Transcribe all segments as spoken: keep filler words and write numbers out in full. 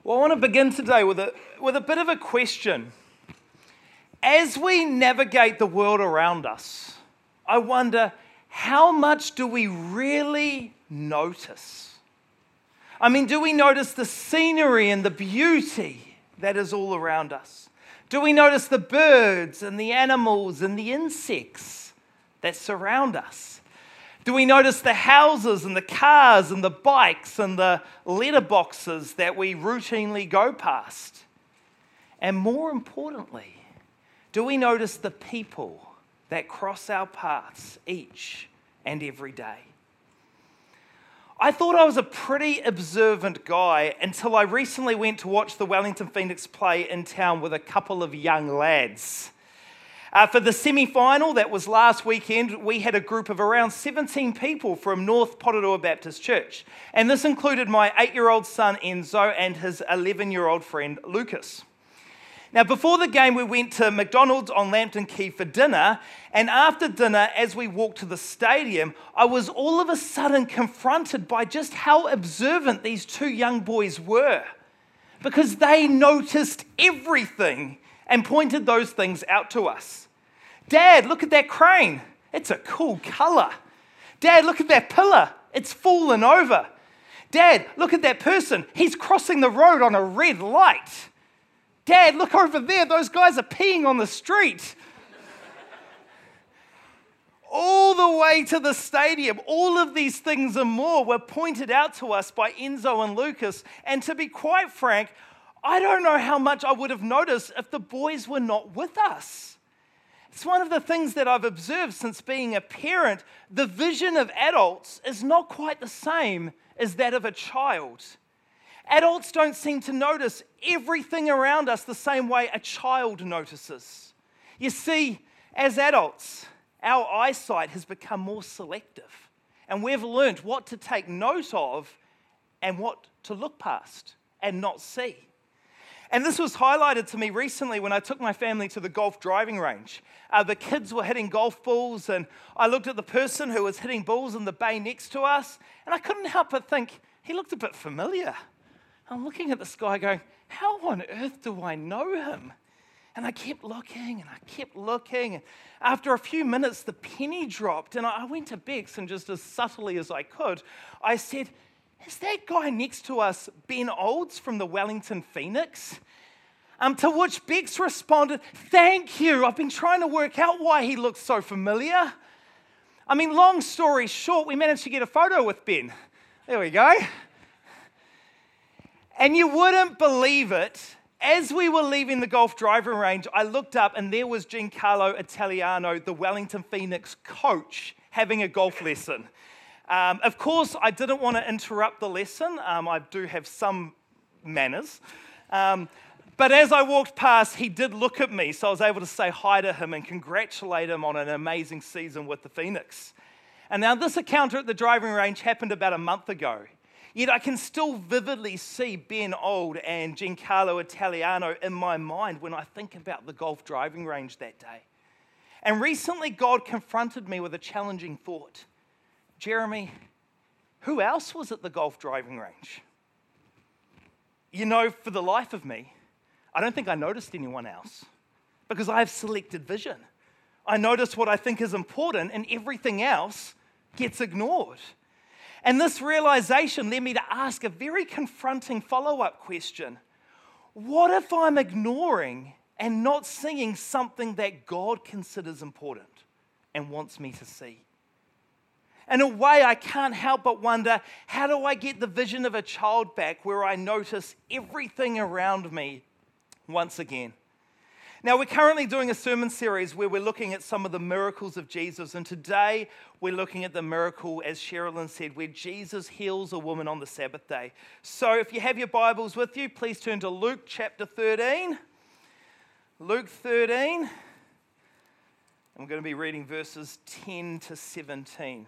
Well, I want to begin today with a, with a bit of a question. As we navigate the world around us, I wonder, how much do we really notice? I mean, do we notice the scenery and the beauty that is all around us? Do we notice the birds and the animals and the insects that surround us? Do we notice the houses and the cars and the bikes and the letterboxes that we routinely go past? And more importantly, do we notice the people that cross our paths each and every day? I thought I was a pretty observant guy until I recently went to watch the Wellington Phoenix play in town with a couple of young lads. Uh, for the semi-final that was last weekend, we had a group of around seventeen people from North Porirua Baptist Church. And this included my eight-year-old son Enzo and his eleven-year-old friend Lucas. Now, before the game, we went to McDonald's on Lambton Quay for dinner. And after dinner, as we walked to the stadium, I was all of a sudden confronted by just how observant these two young boys were. Because they noticed everything and pointed those things out to us. Dad, look at that crane. It's a cool colour. Dad, look at that pillar. It's fallen over. Dad, look at that person. He's crossing the road on a red light. Dad, look over there. Those guys are peeing on the street. All the way to the stadium, all of these things and more were pointed out to us by Enzo and Lucas. And to be quite frank, I don't know how much I would have noticed if the boys were not with us. It's one of the things that I've observed since being a parent. The vision of adults is not quite the same as that of a child. Adults don't seem to notice everything around us the same way a child notices. You see, as adults, our eyesight has become more selective, and we've learned what to take note of and what to look past and not see. And this was highlighted to me recently when I took my family to the golf driving range. Uh, the kids were hitting golf balls, and I looked at the person who was hitting balls in the bay next to us, and I couldn't help but think, he looked a bit familiar. I'm looking at this guy going, how on earth do I know him? And I kept looking, and I kept looking. And after a few minutes, the penny dropped, and I went to Bex, and just as subtly as I could, I said, is that guy next to us Ben Olds from the Wellington Phoenix? Um, to which Bex responded, thank you. I've been trying to work out why he looks so familiar. I mean, long story short, we managed to get a photo with Ben. There we go. And you wouldn't believe it. As we were leaving the golf driving range, I looked up and there was Giancarlo Italiano, the Wellington Phoenix coach, having a golf lesson. Um, of course, I didn't want to interrupt the lesson. Um, I do have some manners. Um, but as I walked past, he did look at me, so I was able to say hi to him and congratulate him on an amazing season with the Phoenix. And now this encounter at the driving range happened about a month ago. Yet I can still vividly see Ben Old and Giancarlo Italiano in my mind when I think about the golf driving range that day. And recently, God confronted me with a challenging thought. Jeremy, who else was at the golf driving range? You know, for the life of me, I don't think I noticed anyone else because I have selected vision. I notice what I think is important and everything else gets ignored. And this realization led me to ask a very confronting follow-up question. What if I'm ignoring and not seeing something that God considers important and wants me to see? In a way, I can't help but wonder, how do I get the vision of a child back where I notice everything around me once again? Now, we're currently doing a sermon series where we're looking at some of the miracles of Jesus. And today, we're looking at the miracle, as Sherilyn said, where Jesus heals a woman on the Sabbath day. So if you have your Bibles with you, please turn to Luke chapter thirteen. Luke thirteen. I'm going to be reading verses ten to seventeen.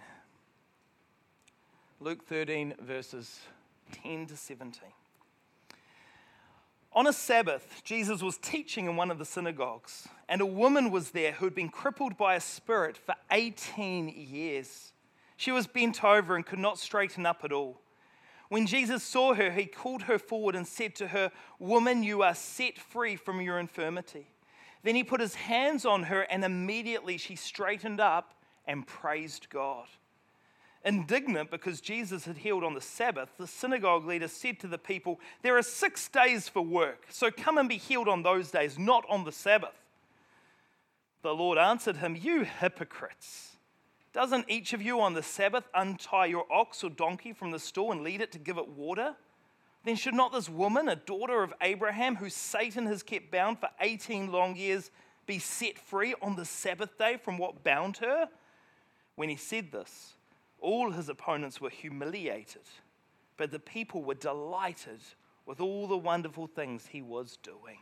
Luke thirteen, verses ten to seventeen. On a Sabbath, Jesus was teaching in one of the synagogues, and a woman was there who had been crippled by a spirit for eighteen years. She was bent over and could not straighten up at all. When Jesus saw her, he called her forward and said to her, "Woman, you are set free from your infirmity." Then he put his hands on her, and immediately she straightened up and praised God. Indignant because Jesus had healed on the Sabbath, the synagogue leader said to the people, "There are six days for work, so come and be healed on those days, not on the Sabbath." The Lord answered him, "You hypocrites! Doesn't each of you on the Sabbath untie your ox or donkey from the stall and lead it to give it water? Then should not this woman, a daughter of Abraham, who Satan has kept bound for eighteen long years, be set free on the Sabbath day from what bound her?" When he said this, all his opponents were humiliated, but the people were delighted with all the wonderful things he was doing.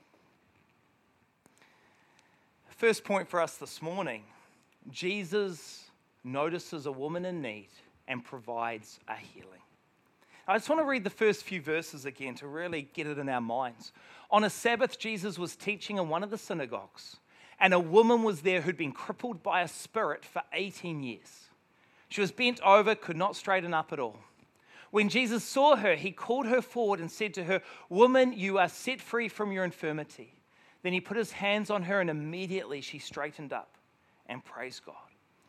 First point for us this morning, Jesus notices a woman in need and provides a healing. I just want to read the first few verses again to really get it in our minds. On a Sabbath, Jesus was teaching in one of the synagogues, and a woman was there who'd been crippled by a spirit for eighteen years. She was bent over, could not straighten up at all. When Jesus saw her, he called her forward and said to her, "Woman, you are set free from your infirmity." Then he put his hands on her, and immediately she straightened up and praised God.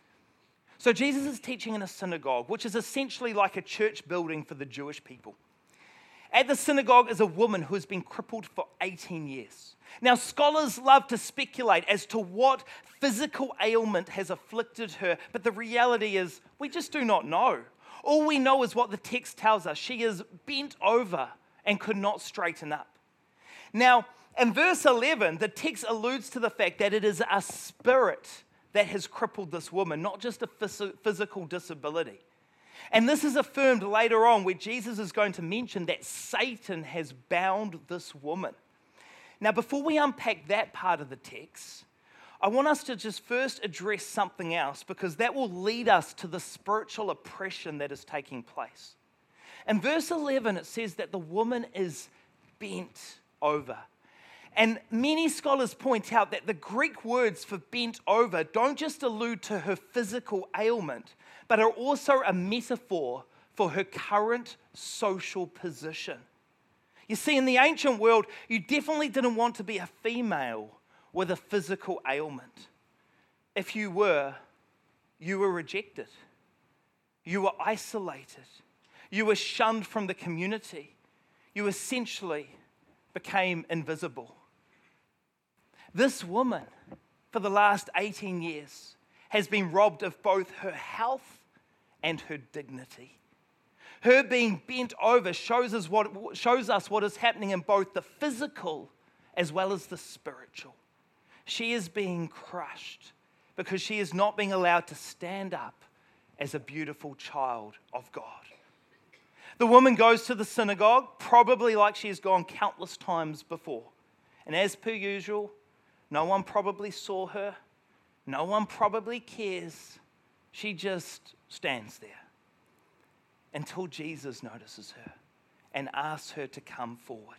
So Jesus is teaching in a synagogue, which is essentially like a church building for the Jewish people. At the synagogue is a woman who has been crippled for eighteen years. Now, scholars love to speculate as to what physical ailment has afflicted her, but the reality is we just do not know. All we know is what the text tells us. She is bent over and could not straighten up. Now, in verse eleven, the text alludes to the fact that it is a spirit that has crippled this woman, not just a phys- physical disability. And this is affirmed later on where Jesus is going to mention that Satan has bound this woman. Now, before we unpack that part of the text, I want us to just first address something else because that will lead us to the spiritual oppression that is taking place. In verse eleven, it says that the woman is bent over. And many scholars point out that the Greek words for bent over don't just allude to her physical ailment, but are also a metaphor for her current social position. You see, in the ancient world, you definitely didn't want to be a female with a physical ailment. If you were, you were rejected. You were isolated. You were shunned from the community. You essentially became invisible. This woman, for the last eighteen years, has been robbed of both her health and her dignity. Her being bent over shows us what, shows us what is happening in both the physical as well as the spiritual. She is being crushed because she is not being allowed to stand up as a beautiful child of God. The woman goes to the synagogue, probably like she has gone countless times before. And as per usual, no one probably saw her. No one probably cares. She just stands there until Jesus notices her and asks her to come forward.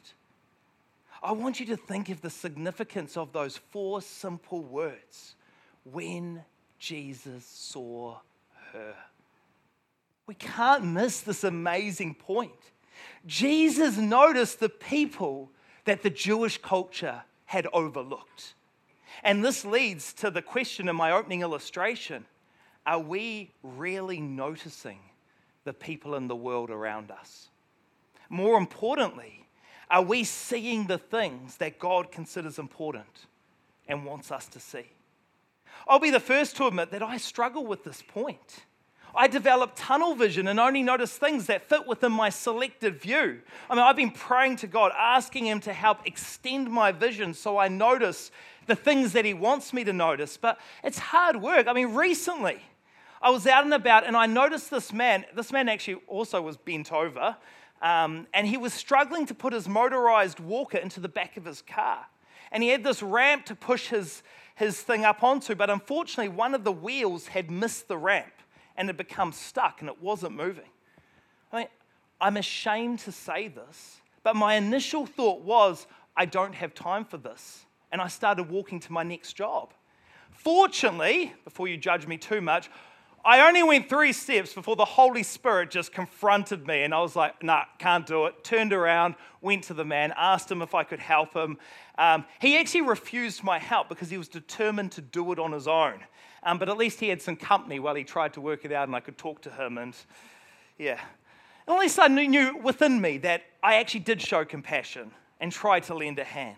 I want you to think of the significance of those four simple words. When Jesus saw her. We can't miss this amazing point. Jesus noticed the people that the Jewish culture had overlooked. And this leads to the question in my opening illustration. Are we really noticing the people in the world around us? More importantly, are we seeing the things that God considers important and wants us to see? I'll be the first to admit that I struggle with this point. I develop tunnel vision and only notice things that fit within my selected view. I mean, I've been praying to God, asking Him to help extend my vision so I notice the things that He wants me to notice. But it's hard work. I mean, recently, I was out and about and I noticed this man. This man actually also was bent over. Um, and he was struggling to put his motorized walker into the back of his car. And he had this ramp to push his, his thing up onto. But unfortunately, one of the wheels had missed the ramp and had become stuck and it wasn't moving. I mean, I'm ashamed to say this, but my initial thought was, I don't have time for this. And I started walking to my next job. Fortunately, before you judge me too much, I only went three steps before the Holy Spirit just confronted me, and I was like, nah, can't do it. Turned around, went to the man, asked him if I could help him. Um, he actually refused my help because he was determined to do it on his own. Um, but at least he had some company while he tried to work it out, and I could talk to him, and yeah. And at least I knew within me that I actually did show compassion and try to lend a hand.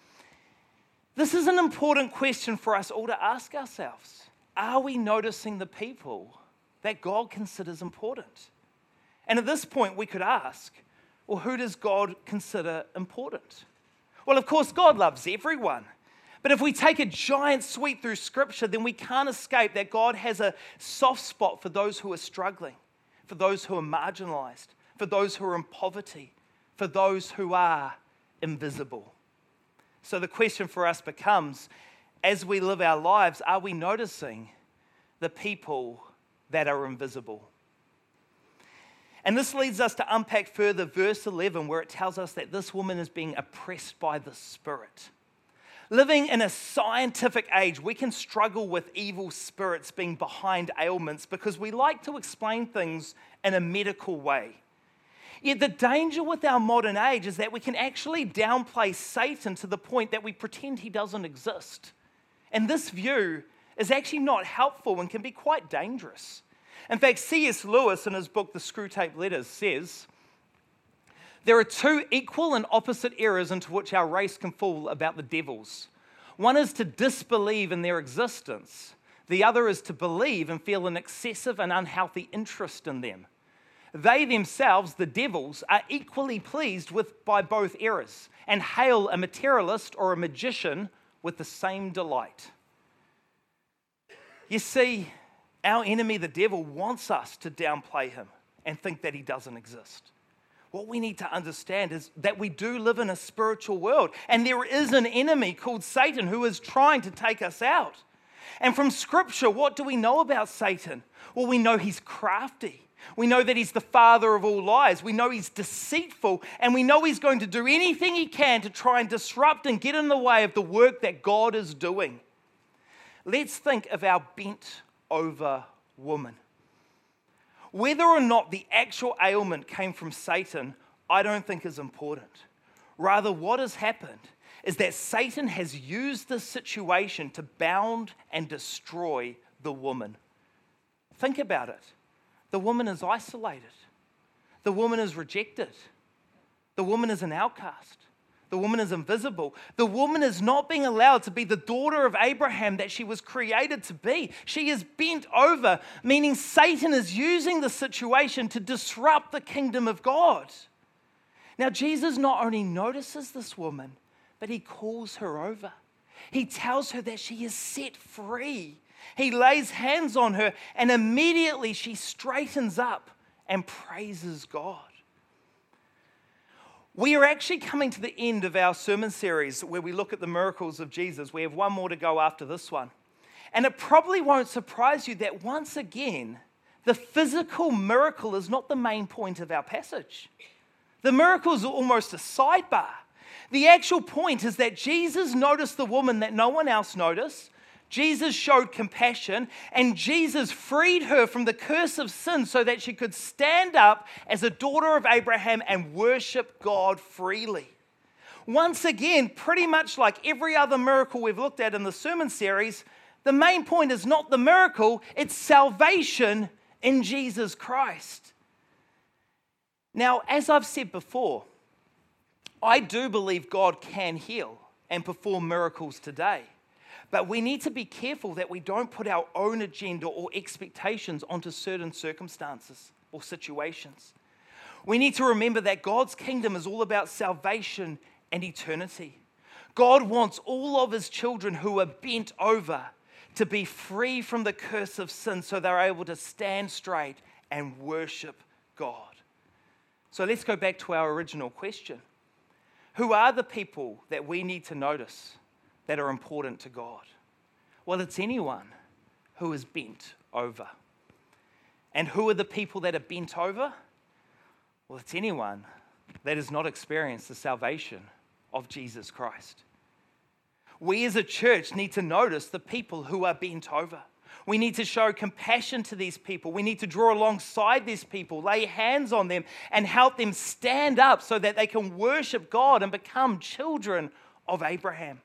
This is an important question for us all to ask ourselves. Are we noticing the people that God considers important? And at this point, we could ask, well, who does God consider important? Well, of course, God loves everyone. But if we take a giant sweep through Scripture, then we can't escape that God has a soft spot for those who are struggling, for those who are marginalized, for those who are in poverty, for those who are invisible. So the question for us becomes, as we live our lives, are we noticing the people that are invisible? And this leads us to unpack further verse eleven, where it tells us that this woman is being oppressed by the Spirit. Living in a scientific age, we can struggle with evil spirits being behind ailments because we like to explain things in a medical way. Yet the danger with our modern age is that we can actually downplay Satan to the point that we pretend he doesn't exist. And this view is actually not helpful and can be quite dangerous. In fact, C S Lewis, in his book, The Screwtape Letters, says, there are two equal and opposite errors into which our race can fall about the devils. One is to disbelieve in their existence. The other is to believe and feel an excessive and unhealthy interest in them. They themselves, the devils, are equally pleased with by both errors and hail a materialist or a magician with the same delight. You see, our enemy, the devil, wants us to downplay him and think that he doesn't exist. What we need to understand is that we do live in a spiritual world, and there is an enemy called Satan who is trying to take us out. And from Scripture, what do we know about Satan? Well, we know he's crafty. We know that he's the father of all lies. We know he's deceitful, and we know he's going to do anything he can to try and disrupt and get in the way of the work that God is doing. Let's think of our bent over woman. Whether or not the actual ailment came from Satan, I don't think is important. Rather, what has happened is that Satan has used this situation to bound and destroy the woman. Think about it. The woman is isolated. The woman is rejected. The woman is an outcast. The woman is invisible. The woman is not being allowed to be the daughter of Abraham that she was created to be. She is bent over, meaning Satan is using the situation to disrupt the kingdom of God. Now, Jesus not only notices this woman, but he calls her over. He tells her that she is set free. He lays hands on her, and immediately she straightens up and praises God. We are actually coming to the end of our sermon series where we look at the miracles of Jesus. We have one more to go after this one. And it probably won't surprise you that once again, the physical miracle is not the main point of our passage. The miracle is almost a sidebar. The actual point is that Jesus noticed the woman that no one else noticed. Jesus showed compassion, and Jesus freed her from the curse of sin so that she could stand up as a daughter of Abraham and worship God freely. Once again, pretty much like every other miracle we've looked at in the sermon series, the main point is not the miracle, it's salvation in Jesus Christ. Now, as I've said before, I do believe God can heal and perform miracles today. But we need to be careful that we don't put our own agenda or expectations onto certain circumstances or situations. We need to remember that God's kingdom is all about salvation and eternity. God wants all of his children who are bent over to be free from the curse of sin so they're able to stand straight and worship God. So let's go back to our original question. Who are the people that we need to notice that are important to God? Well, it's anyone who is bent over. And who are the people that are bent over? Well, it's anyone that has not experienced the salvation of Jesus Christ. We as a church need to notice the people who are bent over. We need to show compassion to these people. We need to draw alongside these people, lay hands on them, and help them stand up so that they can worship God and become children of Abraham.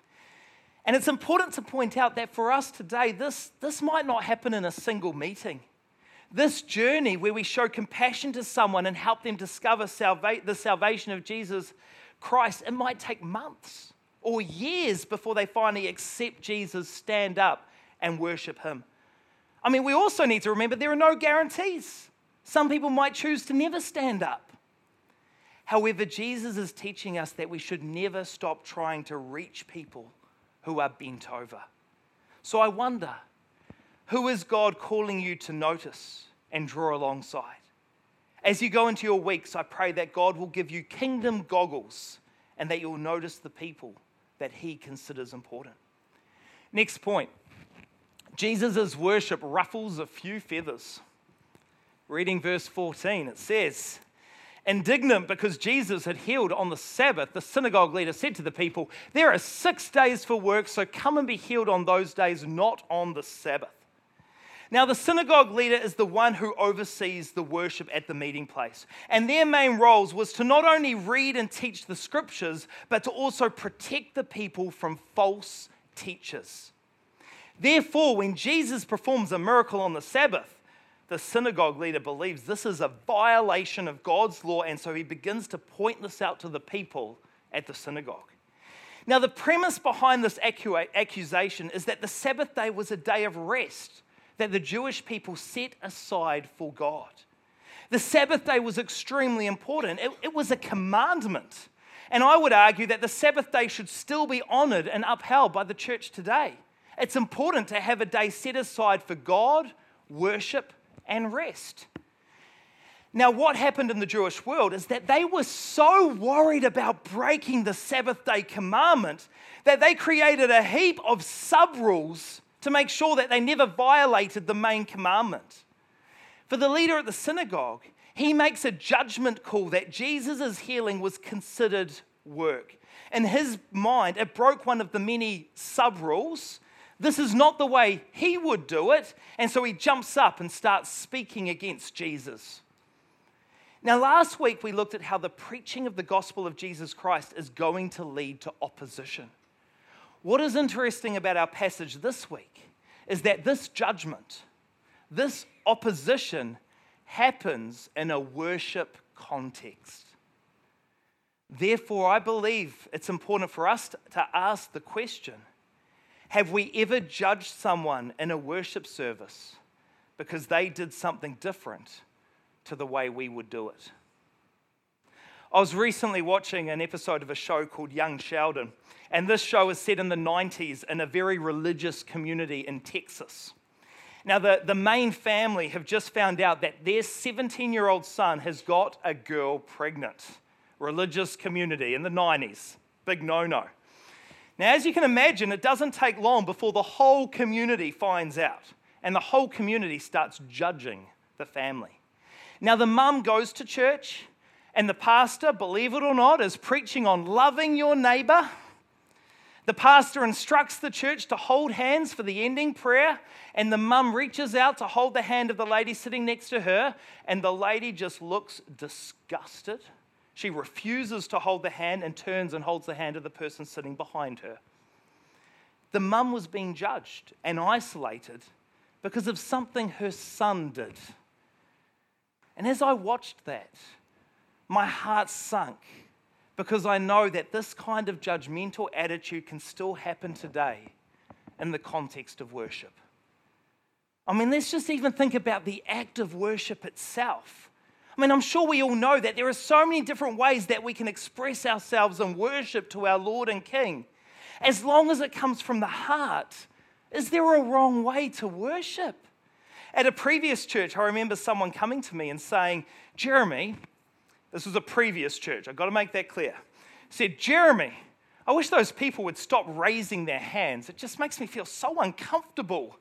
And it's important to point out that for us today, this, this might not happen in a single meeting. This journey where we show compassion to someone and help them discover salva- the salvation of Jesus Christ, it might take months or years before they finally accept Jesus, stand up, and worship him. I mean, we also need to remember there are no guarantees. Some people might choose to never stand up. However, Jesus is teaching us that we should never stop trying to reach people who are bent over. So I wonder, who is God calling you to notice and draw alongside? As you go into your weeks, I pray that God will give you kingdom goggles and that you'll notice the people that he considers important. Next point. Jesus' worship ruffles a few feathers. Reading verse fourteen, it says, indignant because Jesus had healed on the Sabbath, the synagogue leader said to the people, there are six days for work, so come and be healed on those days, not on the Sabbath. Now, the synagogue leader is the one who oversees the worship at the meeting place. And their main roles was to not only read and teach the scriptures, but to also protect the people from false teachers. Therefore, when Jesus performs a miracle on the Sabbath, the synagogue leader believes this is a violation of God's law, and so he begins to point this out to the people at the synagogue. Now, the premise behind this accusation is that the Sabbath day was a day of rest that the Jewish people set aside for God. The Sabbath day was extremely important. It, it was a commandment. And I would argue that the Sabbath day should still be honored and upheld by the church today. It's important to have a day set aside for God, worship, and rest. Now, what happened in the Jewish world is that they were so worried about breaking the Sabbath day commandment that they created a heap of sub-rules to make sure that they never violated the main commandment. For the leader at the synagogue, he makes a judgment call that Jesus' healing was considered work. In his mind, it broke one of the many sub-rules. This is not the way he would do it, and so he jumps up and starts speaking against Jesus. Now, last week we looked at how the preaching of the gospel of Jesus Christ is going to lead to opposition. What is interesting about our passage this week is that this judgment, this opposition, happens in a worship context. Therefore, I believe it's important for us to ask the question, have we ever judged someone in a worship service because they did something different to the way we would do it? I was recently watching an episode of a show called Young Sheldon, and this show is set in the nineties in a very religious community in Texas. Now, the, the main family have just found out that their seventeen-year-old son has got a girl pregnant. Religious community in the nineties, big no-no. Now, as you can imagine, it doesn't take long before the whole community finds out, and the whole community starts judging the family. Now, the mum goes to church, and the pastor, believe it or not, is preaching on loving your neighbor. The pastor instructs the church to hold hands for the ending prayer, and the mum reaches out to hold the hand of the lady sitting next to her, and the lady just looks disgusted. She refuses to hold the hand and turns and holds the hand of the person sitting behind her. The mum was being judged and isolated because of something her son did. And as I watched that, my heart sunk because I know that this kind of judgmental attitude can still happen today in the context of worship. I mean, let's just even think about the act of worship itself. I mean, I'm sure we all know that there are so many different ways that we can express ourselves in worship to our Lord and King. As long as it comes from the heart, is there a wrong way to worship? At a previous church, I remember someone coming to me and saying, Jeremy, this was a previous church, I've got to make that clear, said, Jeremy, I wish those people would stop raising their hands. It just makes me feel so uncomfortable.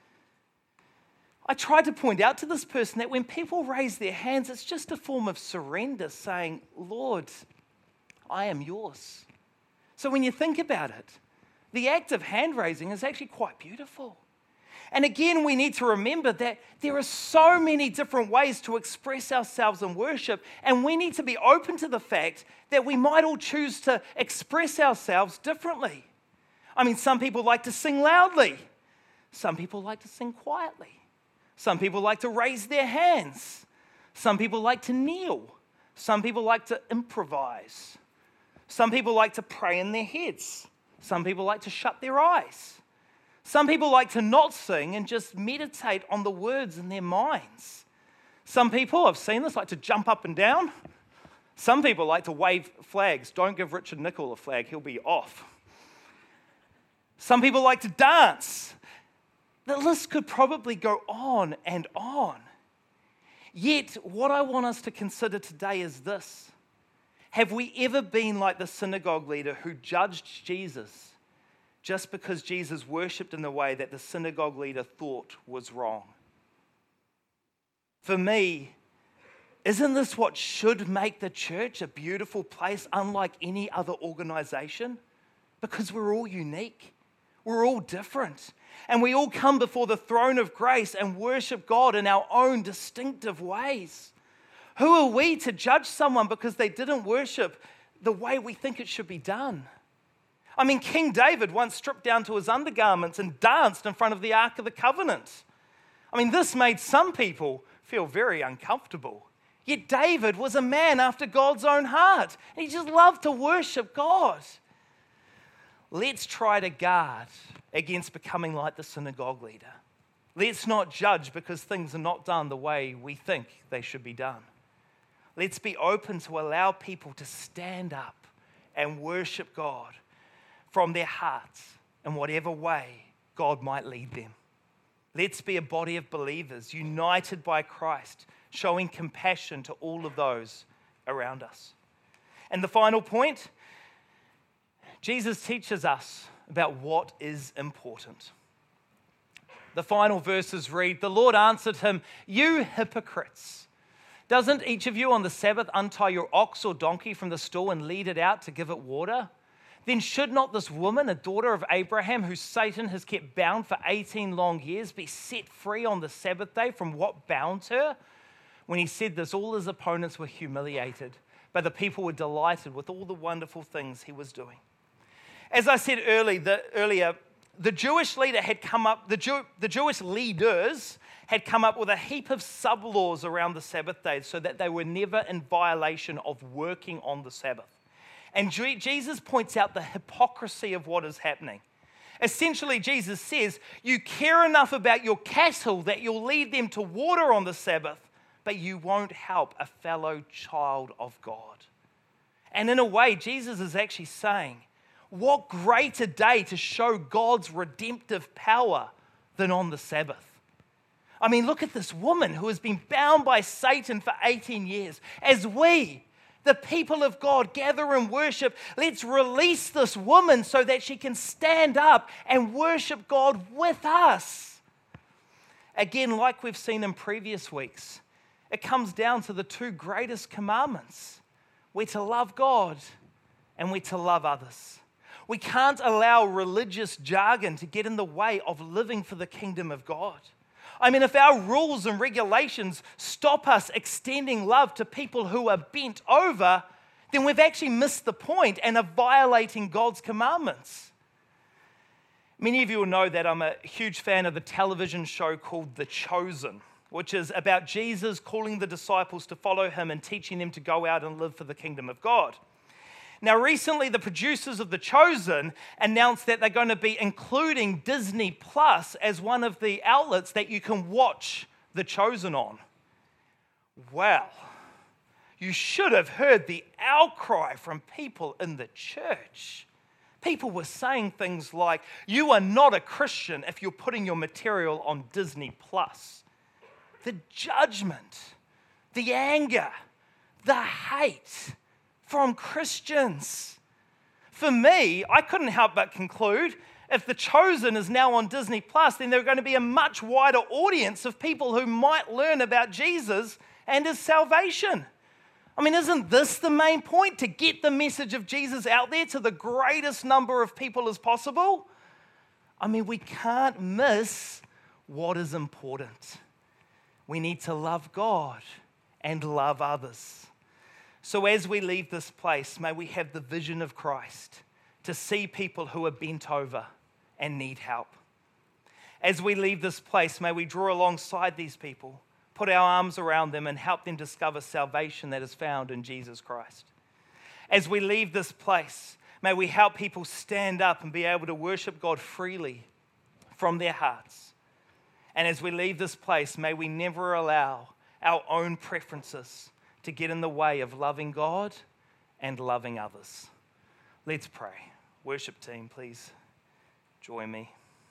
I tried to point out to this person that when people raise their hands, it's just a form of surrender, saying, Lord, I am yours. So when you think about it, the act of hand raising is actually quite beautiful. And again, we need to remember that there are so many different ways to express ourselves in worship, and we need to be open to the fact that we might all choose to express ourselves differently. I mean, some people like to sing loudly. Some people like to sing quietly. Some people like to raise their hands. Some people like to kneel. Some people like to improvise. Some people like to pray in their heads. Some people like to shut their eyes. Some people like to not sing and just meditate on the words in their minds. Some people, I've seen this, like to jump up and down. Some people like to wave flags. Don't give Richard Nichol a flag, he'll be off. Some people like to dance. The list could probably go on and on. Yet, what I want us to consider today is this. Have we ever been like the synagogue leader who judged Jesus just because Jesus worshipped in the way that the synagogue leader thought was wrong? For me, isn't this what should make the church a beautiful place unlike any other organization? Because we're all unique. We're all different. And we all come before the throne of grace and worship God in our own distinctive ways. Who are we to judge someone because they didn't worship the way we think it should be done? I mean, King David once stripped down to his undergarments and danced in front of the Ark of the Covenant. I mean, this made some people feel very uncomfortable. Yet David was a man after God's own heart. He just loved to worship God. Let's try to guard against becoming like the synagogue leader. Let's not judge because things are not done the way we think they should be done. Let's be open to allow people to stand up and worship God from their hearts in whatever way God might lead them. Let's be a body of believers united by Christ, showing compassion to all of those around us. And the final point, Jesus teaches us about what is important. The final verses read, "The Lord answered him, 'You hypocrites! Doesn't each of you on the Sabbath untie your ox or donkey from the stall and lead it out to give it water? Then should not this woman, a daughter of Abraham, who Satan has kept bound for eighteen long years, be set free on the Sabbath day from what bound her?' When he said this, all his opponents were humiliated, but the people were delighted with all the wonderful things he was doing." As I said early, the, earlier, the Jewish leader had come up, the, Jew, the Jewish leaders had come up with a heap of sub-laws around the Sabbath day so that they were never in violation of working on the Sabbath. And Jesus points out the hypocrisy of what is happening. Essentially, Jesus says, you care enough about your cattle that you'll lead them to water on the Sabbath, but you won't help a fellow child of God. And in a way, Jesus is actually saying, what greater day to show God's redemptive power than on the Sabbath? I mean, look at this woman who has been bound by Satan for eighteen years. As we, the people of God, gather and worship, let's release this woman so that she can stand up and worship God with us. Again, like we've seen in previous weeks, it comes down to the two greatest commandments. We're to love God and we're to love others. We can't allow religious jargon to get in the way of living for the kingdom of God. I mean, if our rules and regulations stop us extending love to people who are bent over, then we've actually missed the point and are violating God's commandments. Many of you will know that I'm a huge fan of the television show called The Chosen, which is about Jesus calling the disciples to follow him and teaching them to go out and live for the kingdom of God. Now, recently, the producers of The Chosen announced that they're going to be including Disney Plus as one of the outlets that you can watch The Chosen on. Well, you should have heard the outcry from people in the church. People were saying things like, you are not a Christian if you're putting your material on Disney Plus. The judgment, the anger, the hate from Christians. For me, I couldn't help but conclude if The Chosen is now on Disney Plus, then there's going to be a much wider audience of people who might learn about Jesus and his salvation. I mean, isn't this the main point? To get the message of Jesus out there to the greatest number of people as possible? I mean, we can't miss what is important. We need to love God and love others. So as we leave this place, may we have the vision of Christ to see people who are bent over and need help. As we leave this place, may we draw alongside these people, put our arms around them and help them discover salvation that is found in Jesus Christ. As we leave this place, may we help people stand up and be able to worship God freely from their hearts. And as we leave this place, may we never allow our own preferences to get in the way of loving God and loving others. Let's pray. Worship team, please join me.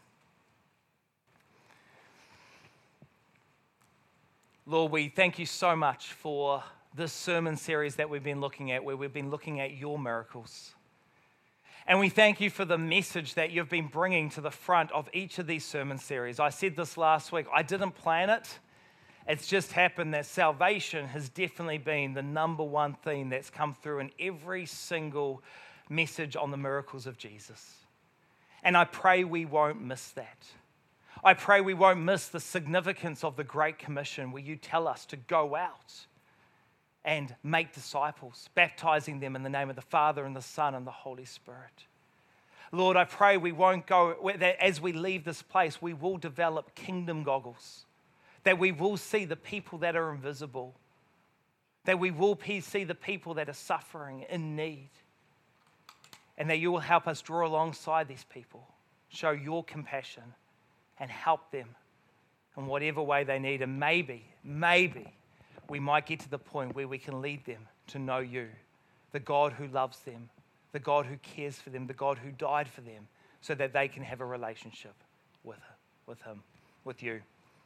Lord, we thank you so much for this sermon series that we've been looking at, where we've been looking at your miracles. And we thank you for the message that you've been bringing to the front of each of these sermon series. I said this last week, I didn't plan it. It's just happened that salvation has definitely been the number one theme that's come through in every single message on the miracles of Jesus. And I pray we won't miss that. I pray we won't miss the significance of the Great Commission, where you tell us to go out and make disciples, baptizing them in the name of the Father and the Son and the Holy Spirit. Lord, I pray we won't go, that as we leave this place, we will develop kingdom goggles, that we will see the people that are invisible, that we will see the people that are suffering in need, and that you will help us draw alongside these people, show your compassion, and help them in whatever way they need. And maybe, maybe we might get to the point where we can lead them to know you, the God who loves them, the God who cares for them, the God who died for them, so that they can have a relationship with, with him, with you.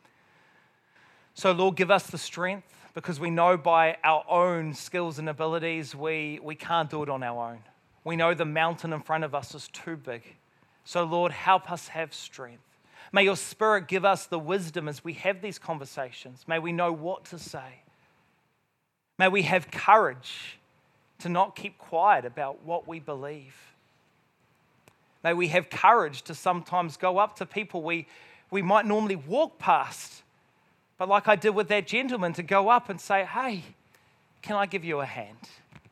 So Lord, give us the strength, because we know by our own skills and abilities, we, we can't do it on our own. We know the mountain in front of us is too big. So Lord, help us have strength. May your Spirit give us the wisdom as we have these conversations. May we know what to say. May we have courage to not keep quiet about what we believe. May we have courage to sometimes go up to people we, we might normally walk past, but like I did with that gentleman, to go up and say, hey, can I give you a hand?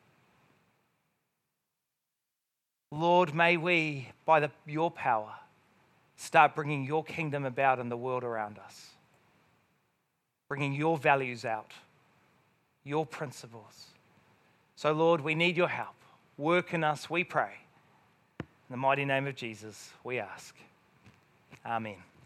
Lord, may we, by the, your power, start bringing your kingdom about in the world around us, bringing your values out, your principles. So, Lord, we need your help. Work in us, we pray. In the mighty name of Jesus, we ask. Amen.